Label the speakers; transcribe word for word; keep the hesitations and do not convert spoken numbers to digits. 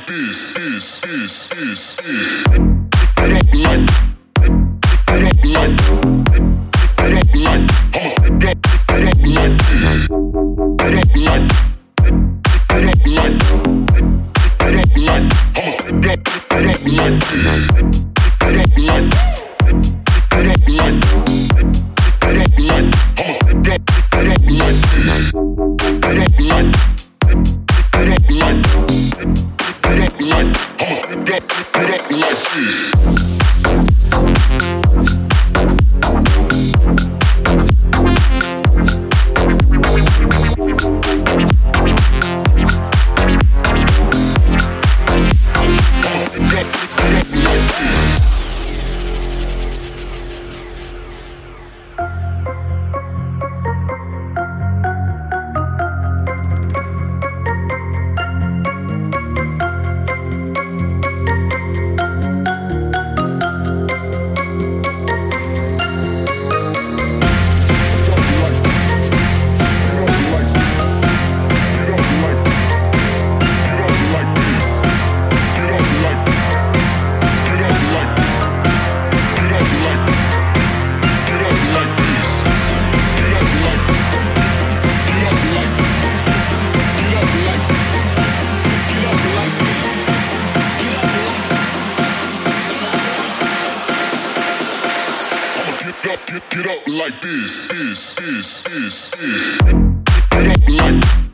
Speaker 1: like this, this, this, this, this. Get up like, get up like, get up like, I'ma get up, get up like this. Get up like, get up like, get up like, I'ma get up, get up like this. Get up like, get up like, get up like, I'ma get up, get up like this. Get up like, get up like, get up like, I'ma get up, get up like this. Get, get up like this, this, this, this, this. Get up like